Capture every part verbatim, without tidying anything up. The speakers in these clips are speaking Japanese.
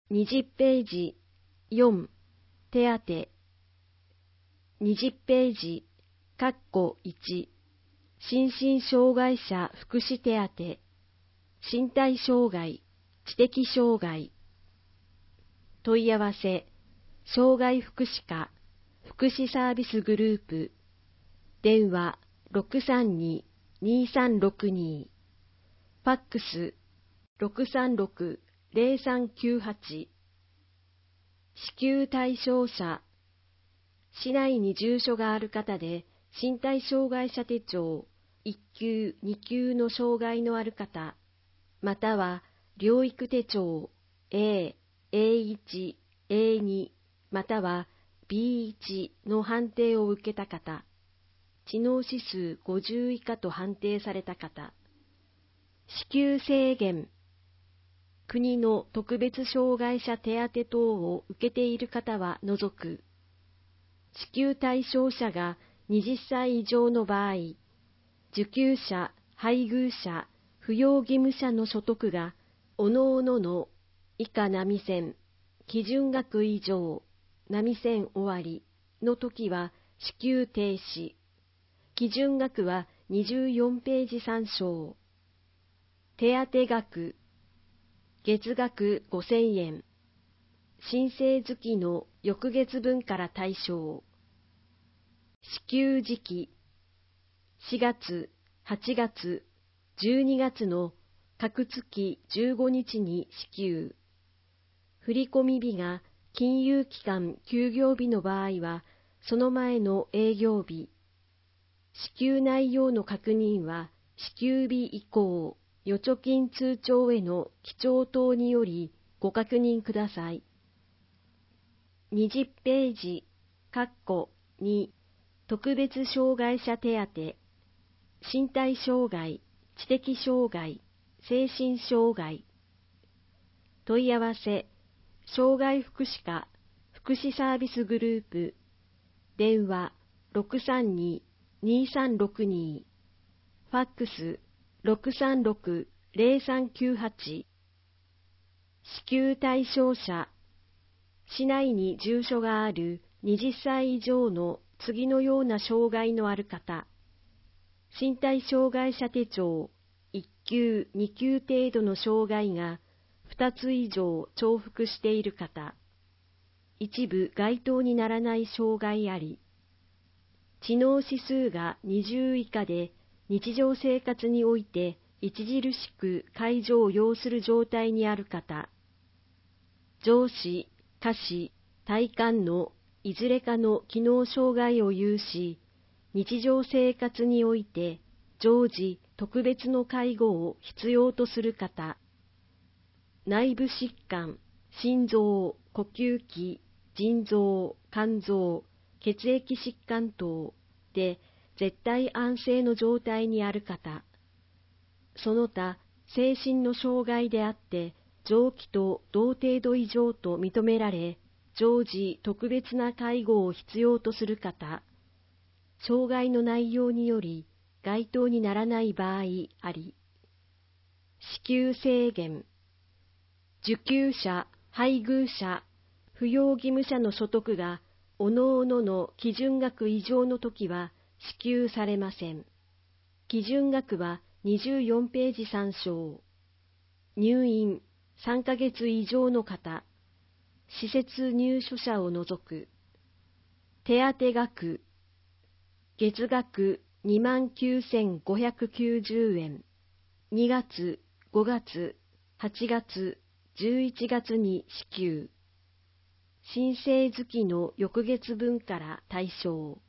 にじゅうページよん、手当。にじゅうページ、括弧いち、心身障害者福祉手当、身体障害、知的障害。問い合わせ、障害福祉課、福祉サービスグループ、電話 ろくさんに にさんろくに、ファックス ろくさんろく ゼロさんきゅうはち。支給対象者、市内に住所がある方で身体障害者手帳いっ級に級の障害のある方、または療育手帳 A、エーいち、エーに、または ビーいち の判定を受けた方、知能指数ごじゅう以下と判定された方、支給制限、国の特別障害者手当等を受けている方は除く、支給対象者がはたち以上の場合、受給者、配偶者、扶養義務者の所得が、おのおのの以下並線、基準額以上、並線終わりのときは支給停止。基準額はにじゅうよんページ参照。手当額、月額ごせんえん。申請月の翌月分から対象。支給時期、しがつ、はちがつ、じゅうにがつの各月じゅうごにちに支給。振込日が金融機関休業日の場合は、その前の営業日。支給内容の確認は、支給日以降、預貯金通帳への記帳等によりご確認ください。にじゅうページ、括弧に、特別障害者手当、身体障害、知的障害、精神障害。問い合わせ、障害福祉課、福祉サービスグループ、電話 ろくさんに にさんろくに、ファックス ろくさんろく ゼロさんきゅうはち。支給対象者、市内に住所があるはたち以上の次のような障害のある方、身体障害者手帳いっ級に級程度の障害がふたつ以上重複している方、一部該当にならない障害あり、知能指数がにじゅう以下で日常生活において著しく介助を要する状態にある方、上肢、下肢、体幹のいずれかの機能障害を有し、日常生活において常時特別の介護を必要とする方、内部疾患、心臓、呼吸器、腎臓、肝臓、血液疾患等で絶対安静の状態にある方、その他精神の障害であって上記と同程度以上と認められ、常時特別な介護を必要とする方、障害の内容により該当にならない場合あり、支給制限、受給者、配偶者、扶養義務者の所得がおのおのの基準額以上のときは支給されません。基準額はにじゅうよんページ参照。入院さんかげつ以上の方、施設入所者を除く。手当額、月額にまんきゅうせんごひゃくきゅうじゅうえん、にがつ、ごがつ、はちがつ、じゅういちがつに支給。申請月の翌月分から対象。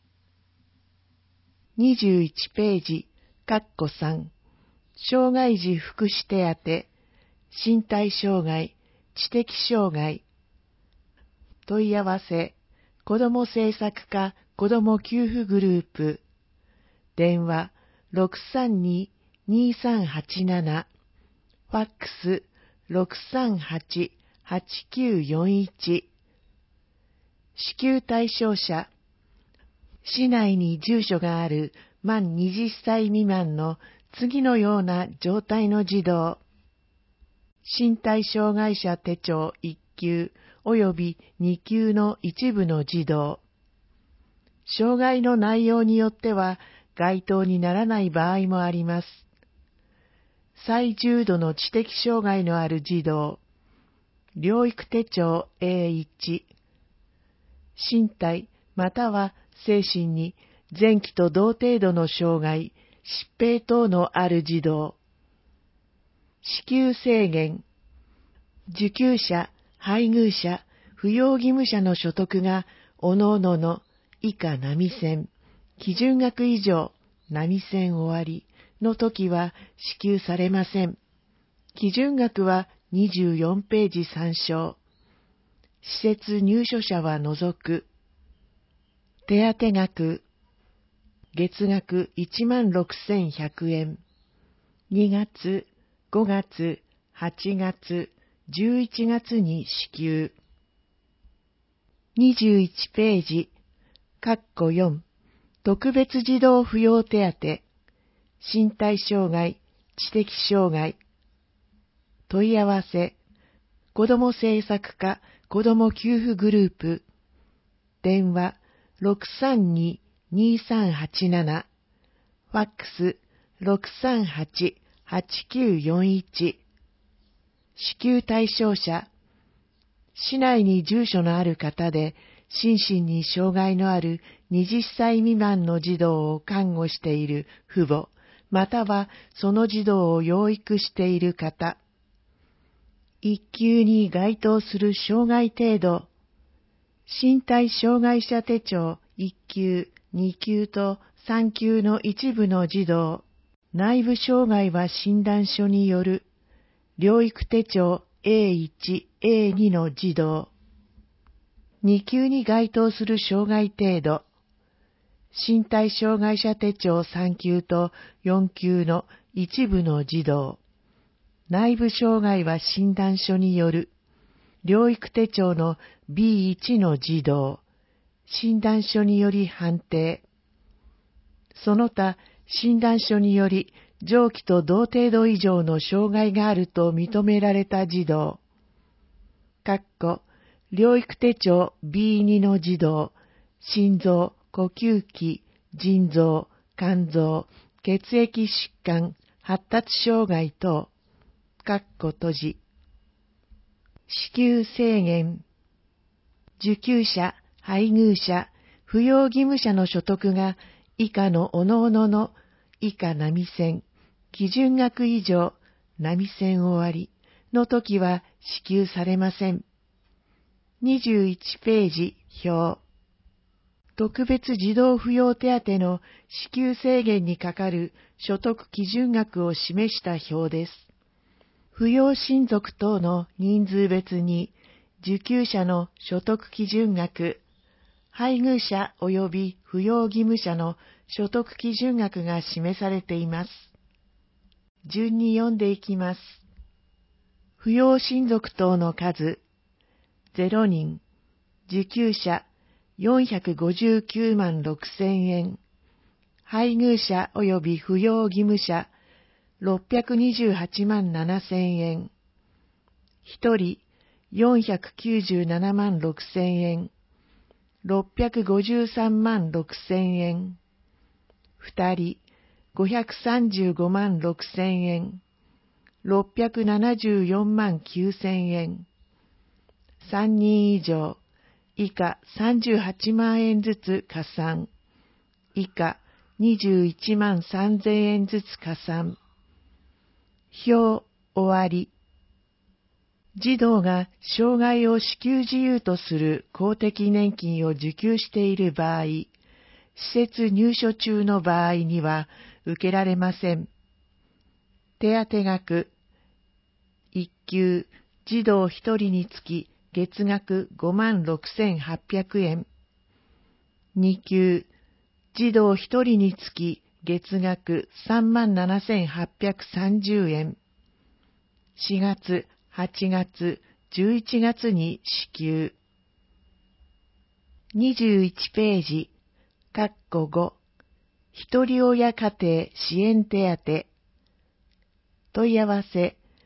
にじゅういちページ、括弧さん、障害児福祉手当、身体障害、知的障害。問い合わせ、子ども政策課子ども給付グループ、電話 ろくさんに にさんはちなな、ファックス ろくさんはち はちきゅうよんいち。支給対象者、市内に住所がある満はたち未満の次のような状態の児童、 身体障害者手帳いっ級及びに級の一部の児童。障害の内容によっては該当にならない場合もあります。最重度の知的障害のある児童。療育手帳 エーいち。身体または精神に前期と同程度の障害、疾病等のある児童。支給制限。受給者、配偶者、扶養義務者の所得が各々の以下並線、基準額以上並線終わりの時は支給されません。基準額はにじゅうよんページ参照。施設入所者は除く。手当額。月額いちまんろくせんひゃくえん。にがつ、ごがつ、はちがつ、じゅういちがつに支給。にじゅういちページ、括弧よん、特別児童扶養手当、身体障害、知的障害。問い合わせ、子ども政策課子ども給付グループ、電話 ろくさんに にさんはちなな、ファックス ろくさんはち はちきゅうよんいち。支給対象者、市内に住所のある方で、心身に障害のあるはたち未満の児童を看護している父母、またはその児童を養育している方。一級に該当する障害程度、身体障害者手帳いっ級、に級とさん級の一部の児童、内部障害は診断書による、療育手帳 エーいち、エーに の児童。に級に該当する障害程度。身体障害者手帳さん級とよん級の一部の児童。内部障害は診断書による。療育手帳の ビーいち の児童。診断書により判定。その他、診断書により、上記と同程度以上の障害があると認められた児童。括弧、療育手帳 ビーに の児童、心臓、呼吸器、腎臓、肝臓、血液疾患、発達障害等。括弧閉じ。支給制限。受給者、配偶者、扶養義務者の所得が以下の各々の以下並線、基準額以上並線終わりの時は支給されません。にじゅういちページ表。特別児童扶養手当の支給制限にかかる所得基準額を示した表です。扶養親族等の人数別に受給者の所得基準額、配偶者及び扶養義務者の所得基準額が示されています。順に読んでいきます。扶養親族等の数、ゼロにん、受給者よんひゃくごじゅうきゅうまんろくせんえん、配偶者及び扶養義務者ろっぴゃくにじゅうはちまんななせんえん、ひとりよんひゃくきゅうじゅうななまんろくせんえん、ろっぴゃくごじゅうさんまんろくせんえん、ふたりごひゃくさんじゅうごまんろくせんえん、ろっぴゃくななじゅうよんまんきゅうせんえん、さんにん以上、以下さんじゅうはちまんえんずつ加算、以下にじゅういちまんさんぜんえんずつ加算。表終わり。児童が障害を支給自由とする公的年金を受給している場合、施設入所中の場合には受けられません。手当額。いっ級、児童ひとりにつき月額ごまんろくせんはっぴゃくえん。に級、児童ひとりにつき月額さんまんななせんはっぴゃくさんじゅうえん。しがつ、はちがつ、じゅういちがつに支給。にじゅういちページ、括弧ご、ひとり親家庭支援手当。問い合わせ、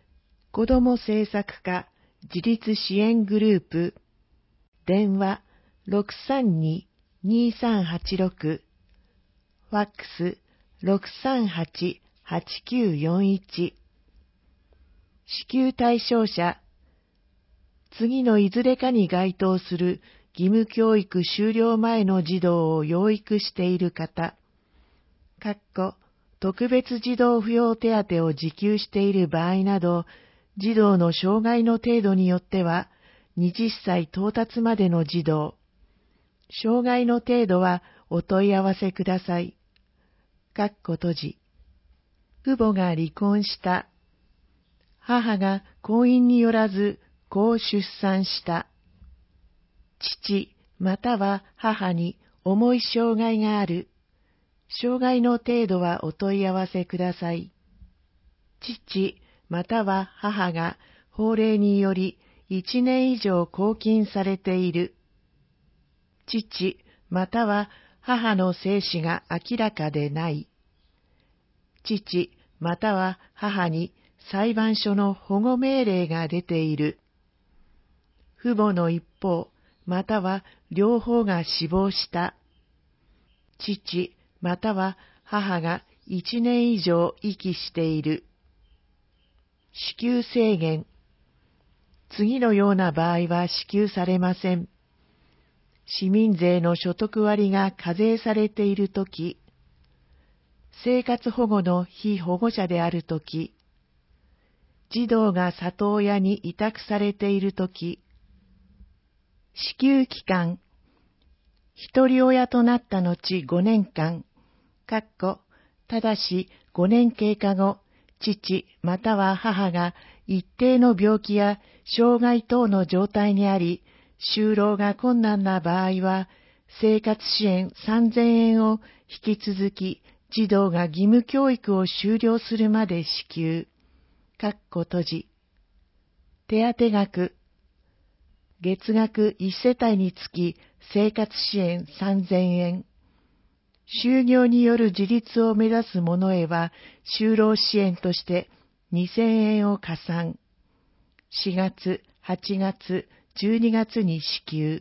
子ども政策課自立支援グループ、電話 ろくさんに にさんはちろく、ファックス ろくさんはち はちきゅうよんいち。支給対象者、次のいずれかに該当する義務教育終了前の児童を養育している方、かっこ特別児童扶養手当を受給している場合など、児童の障害の程度によっては、はたち到達までの児童、障害の程度はお問い合わせください。かっこ閉じ。父母が離婚した。母が婚姻によらず子を出産した。父または母に重い障害がある。障害の程度はお問い合わせください。父または母が法令によりいちねん以上拘禁されている。父または母の生死が明らかでない。父または母に裁判所の保護命令が出ている。父母の一方または両方が死亡した。父または母がいちねん以上遺棄している。支給制限。次のような場合は支給されません。市民税の所得割が課税されているとき、生活保護の被保護者であるとき、児童が里親に委託されているとき、支給期間、一人親となった後ごねんかん、かっこただしごねん経過後、父または母が一定の病気や障害等の状態にあり、就労が困難な場合は、生活支援さんぜんえんを引き続き、児童が義務教育を終了するまで支給。かっこ閉じ。手当額。月額いち世帯につき生活支援さんぜんえん。就業による自立を目指す者へは、就労支援としてにせんえんを加算。しがつ、はちがつ、じゅうにがつに支給。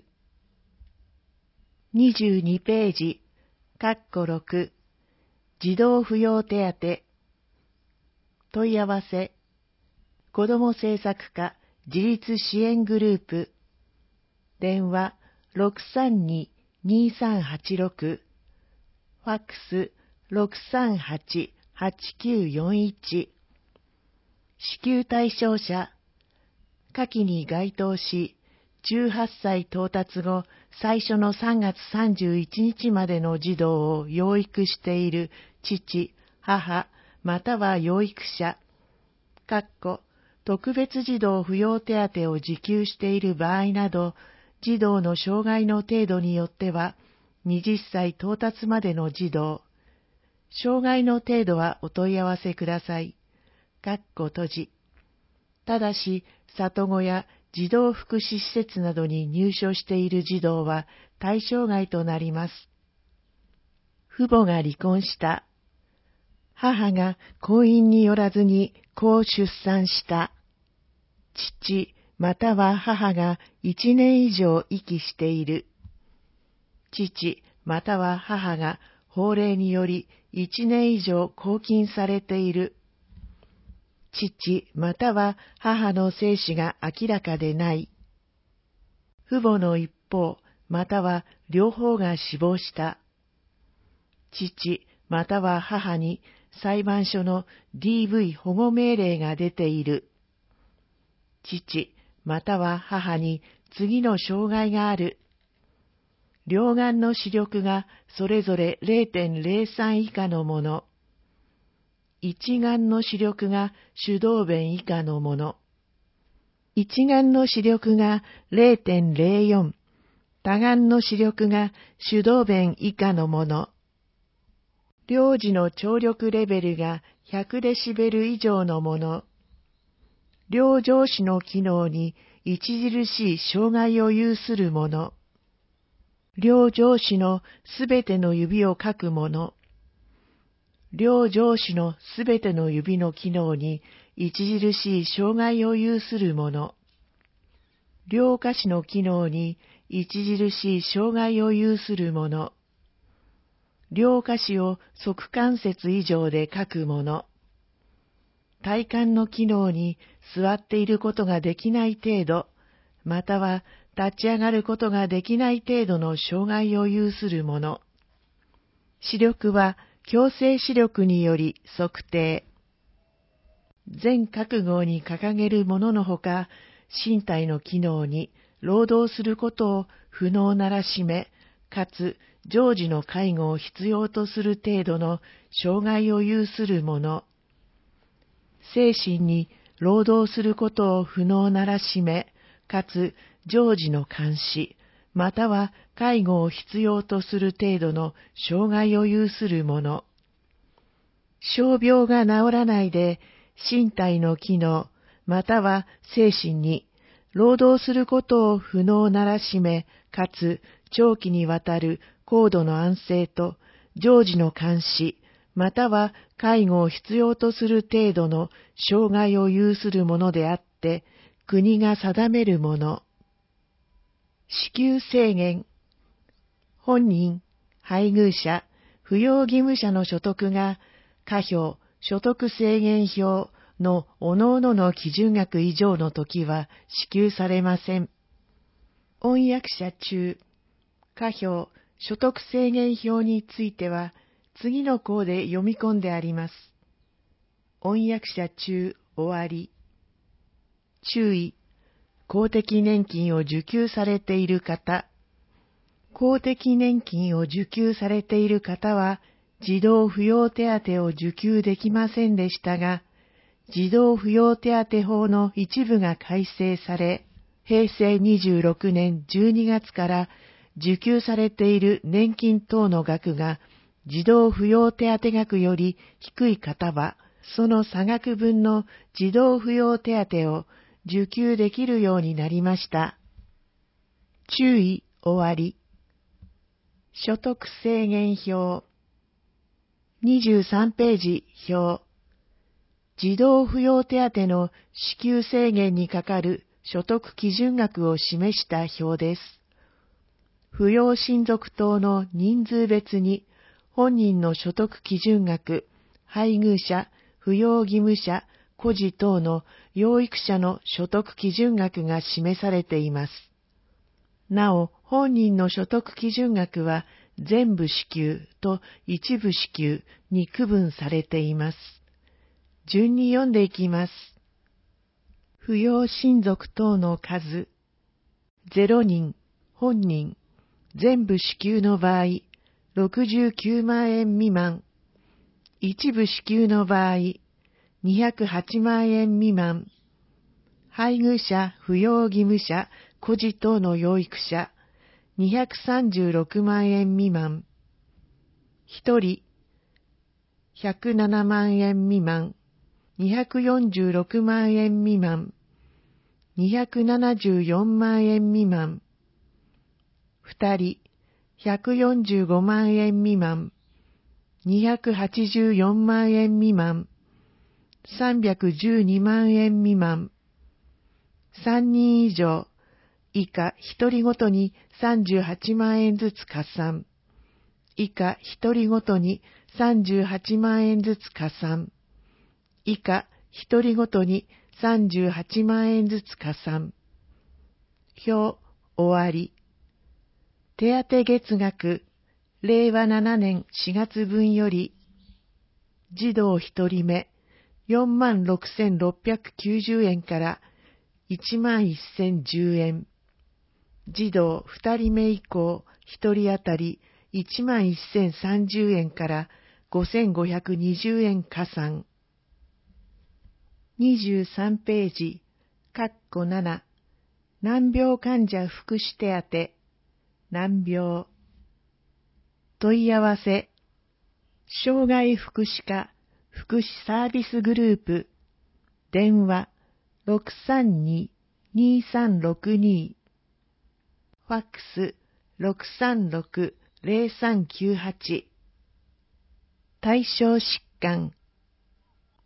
にじゅうにページ、かっころく、児童扶養手当。問い合わせ、子ども政策課自立支援グループ、電話 ろくさんに にさんはちろく、ファックス ろくさんはち はちきゅうよんいち。支給対象者、下記に該当し、じゅうはっさい到達後、最初のさんがつさんじゅういちにちまでの児童を養育している父、母、または養育者、かっこ特別児童扶養手当を受給している場合など、児童の障害の程度によっては、はたち到達までの児童、障害の程度はお問い合わせください。かっこ閉じ。ただし、里子や児童福祉施設などに入所している児童は対象外となります。父母が離婚した。母が婚姻によらずに子を出産した。父または母がいちねん以上遺棄している。父または母が法令によりいちねん以上拘禁されている。父または母の生死が明らかでない。父母の一方または両方が死亡した。父または母に裁判所の ディーブイ 保護命令が出ている。父または母に次の障害がある。両眼の視力がそれぞれ れいてんれいさん 以下のもの。一眼の視力が手動弁以下のもの。一眼の視力が れいてんれいよん、多眼の視力が手動弁以下のもの。両児の聴力レベルがひゃくデシベル以上のもの。両上肢の機能に著しい障害を有するもの。両上肢のすべての指を書くもの。両上肢のすべての指の機能に著しい障害を有する者。両下肢の機能に著しい障害を有する者。両下肢を側関節以上で書く者。体幹の機能に座っていることができない程度、または立ち上がることができない程度の障害を有する者。視力は矯正視力により測定。全覚悟に掲げる者のほか、身体の機能に労働することを不能ならしめ、かつ常時の介護を必要とする程度の障害を有する者。精神に労働することを不能ならしめ、かつ常時の監視、または介護を必要とする程度の障害を有する者。傷病が治らないで身体の機能、または精神に労働することを不能ならしめ、かつ長期にわたる高度の安静と常時の監視、または介護を必要とする程度の障害を有するものであって、国が定めるもの。支給制限。本人、配偶者、扶養義務者の所得が、課表、所得制限表の各々の基準額以上のときは支給されません。御役者中、課表、所得制限表については、次の項で読み込んであります。御役者中終わり。注意。公的年金を受給されている方。公的年金を受給されている方は、児童扶養手当を受給できませんでしたが、児童扶養手当法の一部が改正され、へいせいにじゅうろくねんじゅうにがつから受給されている年金等の額が、児童扶養手当額より低い方は、その差額分の児童扶養手当を受給できるようになりました。注意終わり。所得制限表。にじゅうさんページ表。児童扶養手当の支給制限にかかる所得基準額を示した表です。扶養親族等の人数別に、本人の所得基準額、配偶者、扶養義務者、孤児等の養育者の所得基準額が示されています。なお、本人の所得基準額は全部支給と一部支給に区分されています。順に読んでいきます。扶養親族等の数、ゼロにん、本人、全部支給の場合、ろくじゅうきゅうまんえん未満、一部支給の場合、にひゃくはちまんえん未満、配偶者、扶養義務者、孤児等の養育者、にひゃくさんじゅうろくまんえん未満、一人、ひゃくななまんえん未満、にひゃくよんじゅうろくまんえん未満、にひゃくななじゅうよんまんえん未満、二人、ひゃくよんじゅうごまんえん未満、にひゃくはちじゅうよんまんえん未満、さんびゃくじゅうにまんえん未満、三人以上、以下一人ごとにさんじゅうはちまんえんずつ加算、以下一人ごとにさんじゅうはちまんえんずつ加算、以下一人ごとにさんじゅうはちまんえんずつ加算。表、終わり。手当月額、れいわななねんしがつぶんより、児童一人目、よんまんろくせんろっぴゃくきゅうじゅうえんからいちまんせんじゅうえん。児童二人目以降、一人当たりいちまんせんさんじゅうえんからごせんごひゃくにじゅうえん加算。にじゅうさんページ、括弧なな、難病患者福祉手当、難病。問い合わせ、障害福祉課福祉サービスグループ、電話 ろくさんに にさんろくに、ファックス ろくさんろく ぜろさんきゅうはち、対象疾患、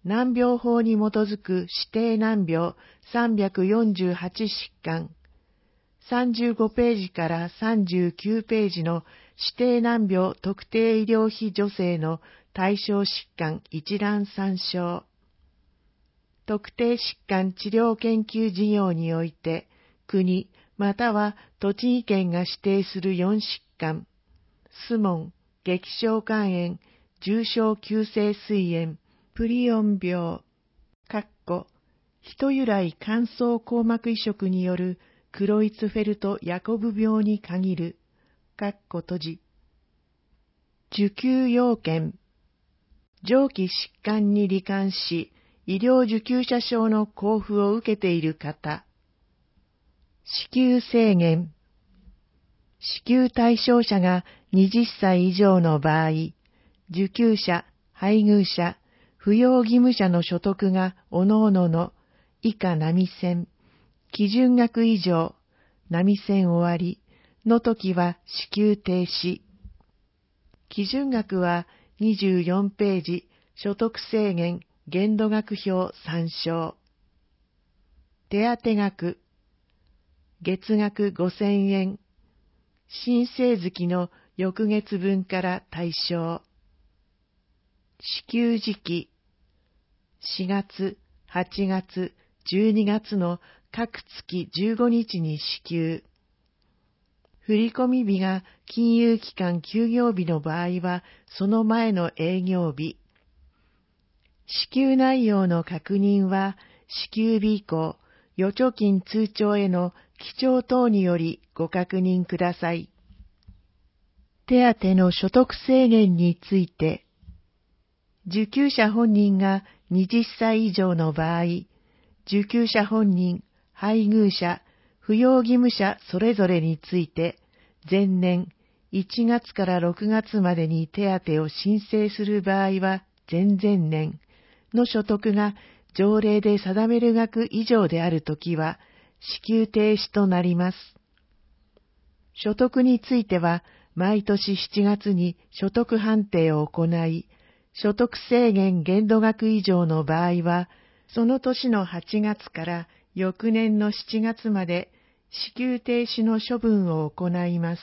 難病法に基づく指定難病さんびゃくよんじゅうはち疾患、さんじゅうごページからさんじゅうきゅうページの指定難病特定医療費助成の対象疾患一覧参照。特定疾患治療研究事業において、国または栃木県が指定するよん疾患、スモン、激小肝炎、重症急性膵炎、プリオン病、かっこ人由来乾燥硬膜移植によるクロイツフェルト・ヤコブ病に限る、かっこ閉じ。受給要件。上記疾患に罹患し、医療受給者証の交付を受けている方。支給制限。支給対象者がはたち以上の場合、受給者、配偶者、扶養義務者の所得が各々の以下並線、基準額以上、並線終わりの時は支給停止。基準額はにじゅうよんページ、所得制限限度額表参照。手当額。月額ごせんえん。申請月の翌月分から対象。支給時期。しがつ、はちがつ、じゅうにがつの各月じゅうごにちに支給。振込日が金融機関休業日の場合は、その前の営業日。支給内容の確認は、支給日以降、預貯金通帳への記帳等によりご確認ください。手当の所得制限について、受給者本人がはたち以上の場合、受給者本人、配偶者、扶養義務者それぞれについて、前年いちがつからろくがつまでに手当を申請する場合は、前々年の所得が条例で定める額以上であるときは、支給停止となります。所得については、毎年しちがつに所得判定を行い、所得制限限度額以上の場合は、その年のはちがつから翌年のしちがつまで支給停止の処分を行います。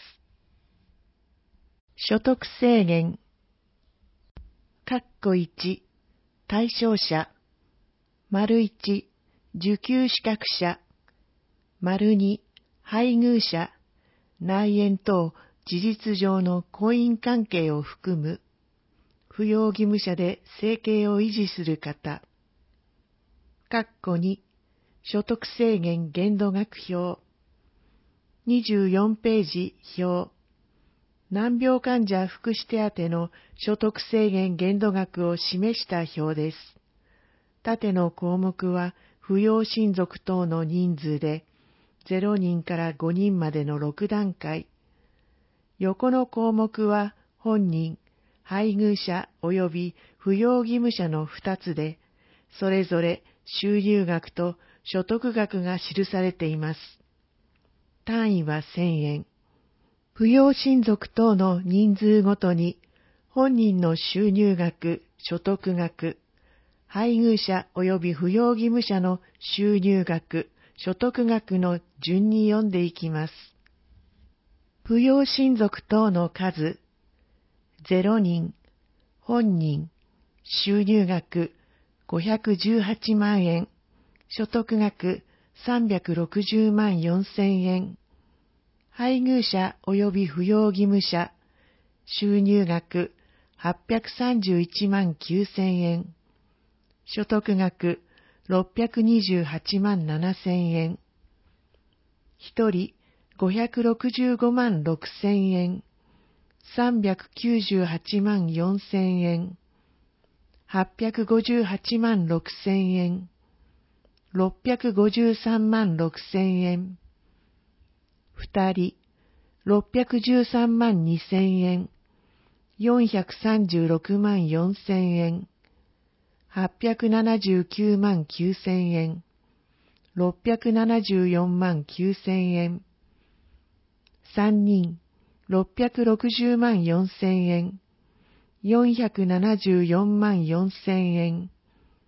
所得制限。括弧いち、対象者。丸いち、受給資格者。丸に、配偶者。内縁等事実上の婚姻関係を含む。扶養義務者で生計を維持する方。括弧に、所得制限限度額表。にじゅうよんページ表。難病患者福祉手当の所得制限限度額を示した表です。縦の項目は扶養親族等の人数でゼロにんからごにんまでのろく段階。横の項目は本人、配偶者及び扶養義務者のふたつで、それぞれ収入額と所得額が記されています。単位はせんえん。扶養親族等の人数ごとに、本人の収入額、所得額、配偶者及び扶養義務者の収入額、所得額の順に読んでいきます。扶養親族等の数、ゼロにん、本人、収入額ごひゃくじゅうはちまんえん、所得額さんびゃくろくじゅうまんよんせんえん、配偶者及び扶養義務者、収入額はっぴゃくさんじゅういちまんきゅうせんえん、所得額ろっぴゃくにじゅうはちまんななせんえん、ひとりごひゃくろくじゅうごまんろくせんえん、さんびゃくきゅうじゅうはちまんよんせんえん、はっぴゃくごじゅうはちまんろくせんえん、ろっぴゃくごじゅうさんまんろくせんえん、ふたりろっぴゃくじゅうさんまんにせんえん、よんひゃくさんじゅうろくまんよんせんえん、はっぴゃくななじゅうきゅうまんきゅうせんえん、ろっぴゃくななじゅうよんまんきゅうせんえん、さんにんろっぴゃくろくじゅうまんよんせんえん、よんひゃくななじゅうよんまんよんせんえん、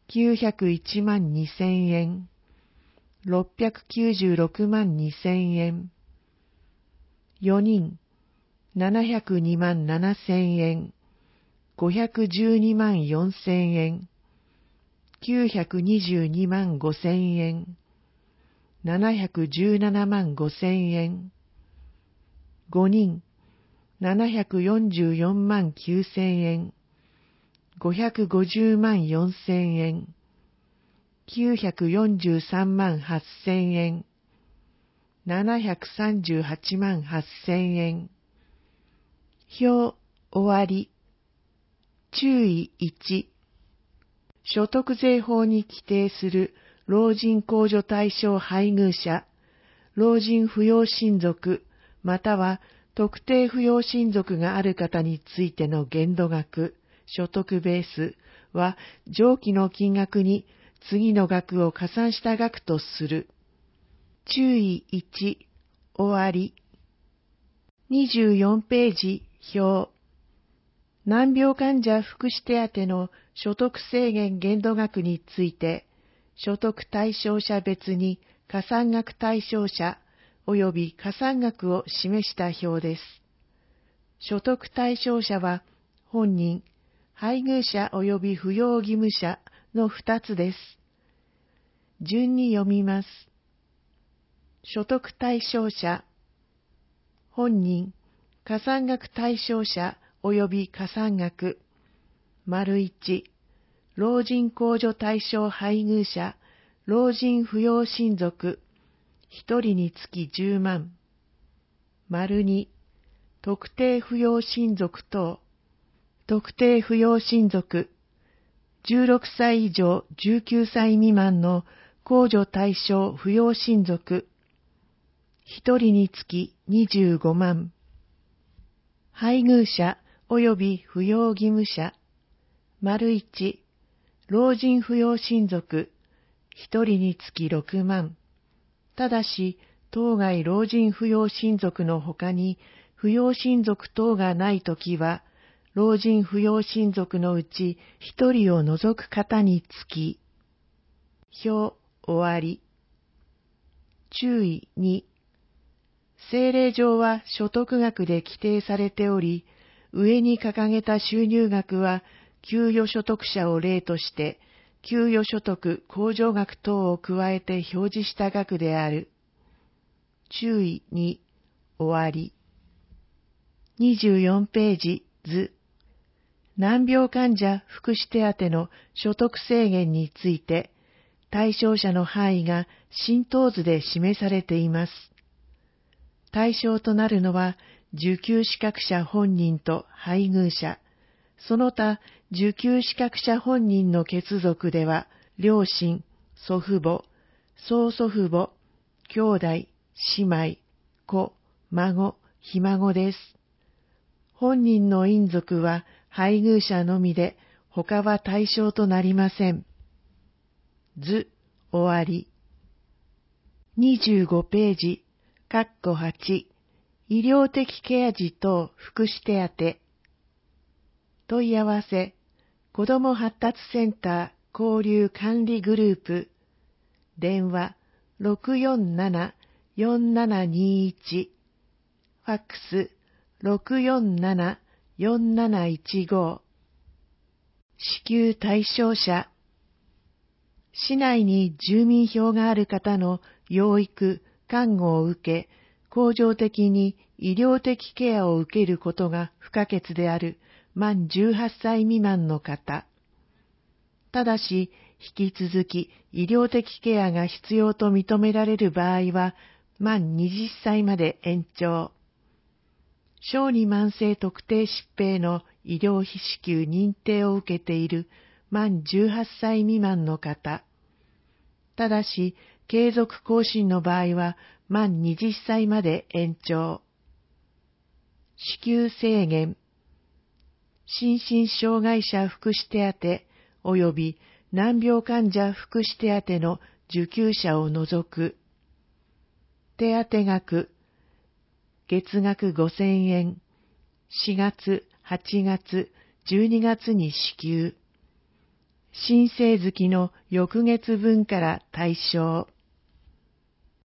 きゅうひゃくいちまんにせんえん、ろっぴゃくきゅうじゅうろくまんにせんえん。よにん、ななひゃくにまんななせんえん、ごひゃくじゅうにまんよんせんえん、きゅうひゃくにじゅうにまんごせんえん、ななひゃくじゅうななまんごせんえん。ごにん、ななひゃくよんじゅうよんまんきゅうせんえん、ごひゃくごじゅうまんよんせんえん、きゅうひゃくよんじゅうさんまんはっせんえん、ななひゃくさんじゅうはちまんはっせんえん。表終わり。注意いち。所得税法に規定する老人控除対象配偶者、老人扶養親族、または特定扶養親族がある方についての限度額、所得ベースは上記の金額に次の額を加算した額とする。注意いち、終わり。にじゅうよんページ表。難病患者福祉手当の所得制限限度額について、所得対象者別に加算額対象者及び加算額を示した表です。所得対象者は本人、配偶者及び扶養義務者のふたつです。順に読みます。所得対象者、本人、加算額対象者及び加算額、丸いち、老人控除対象配偶者、老人扶養親族、一人につきじゅうまん、丸に、特定扶養親族等、特定扶養親族、じゅうろくさい以上じゅうきゅうさい未満の控除対象扶養親族、一人につきにじゅうごまん、配偶者及び扶養義務者、丸いち、老人扶養親族、一人につきろくまん。ただし、当該老人扶養親族のほかに、扶養親族等がないときは、老人扶養親族のうち一人を除く方につき、表終わり。注意に、政令上は所得額で規定されており、上に掲げた収入額は、給与所得者を例として、給与所得控除額等を加えて表示した額である。注意に、終わり。にじゅうよんページ図。難病患者福祉手当の所得制限について、対象者の範囲が浸透図で示されています。対象となるのは、受給資格者本人と配偶者、その他受給資格者本人の血族では、両親、祖父母、曽祖父母、兄弟、姉妹、子、孫、ひ孫です。本人の姻族は配偶者のみで、他は対象となりません。図、終わり。にじゅうごページ、括弧はち、医療的ケア児等福祉手当。問い合わせ、子ども発達センター交流管理グループ、電話 ろくよんなな よんななにいち、ファックス ろくよんなな よんなないちご。支給対象者、市内に住民票がある方の養育、看護を受け、恒常的に医療的ケアを受けることが不可欠である満じゅうはっさい未満の方。ただし、引き続き医療的ケアが必要と認められる場合は、満はたちまで延長。小児慢性特定疾病の医療費支給認定を受けている満じゅうはっさい未満の方。ただし、継続更新の場合は、満はたちまで延長。支給制限。心身障害者福祉手当及び難病患者福祉手当の受給者を除く。手当額。月額ごせんえん。しがつ、はちがつ、じゅうにがつに支給。 新生月の翌月分から対象。